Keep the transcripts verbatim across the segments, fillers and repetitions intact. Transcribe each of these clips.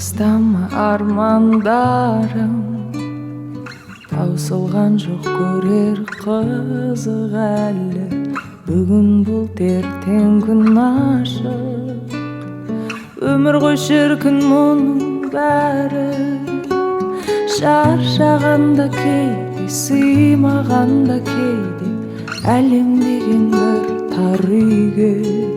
алыстама армандарым, таусылған жоқ көрер қызық әлі. Бүгін бұл ертең күн ашық, өмір ғой шіркін мұның бәрі. Шаршағанда кейде, сыймағанда кейде, әлем деген бір тар үйге.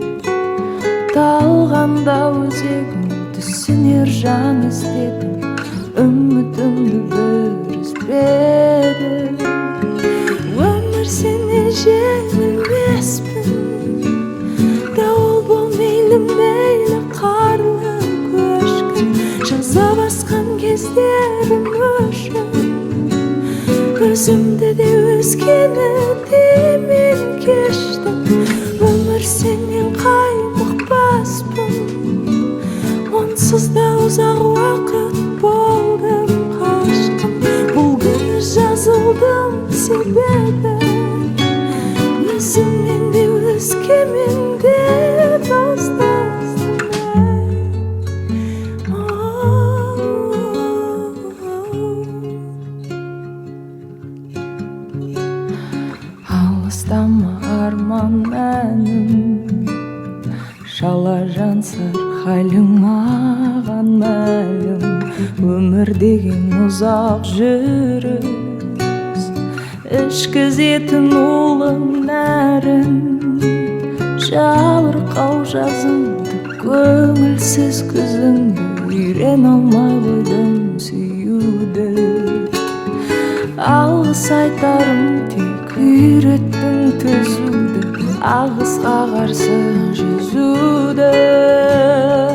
Талғанда өзегім түсінер жан іздедім, үмітімді бір үзбедім. Өмір сенен жеңілмеспін, дауыл бол мейлі мейлі қарлы көшкін. Жаза басқан кездерім үшін, өзімді де өзгені де мен кештім. Өмір сенен қаймықпаспын, онсыз да ұзақ уақыт болдым қашқын. Бұл күні жазылдым себебі, өзіммен де өзгемен де достастым. Алыстама арман әнім, шала жансар халің маған мәлім. Өмір деген ұзақ жүріс, ішкізетін улы нәрін. Жабырқау жазымды, көңілсіз күзіңді, үйрен алмай қойдым сүюді. Алғыс айтарым тек үйреттің түзуді, ағысқа қарсы жүзуді.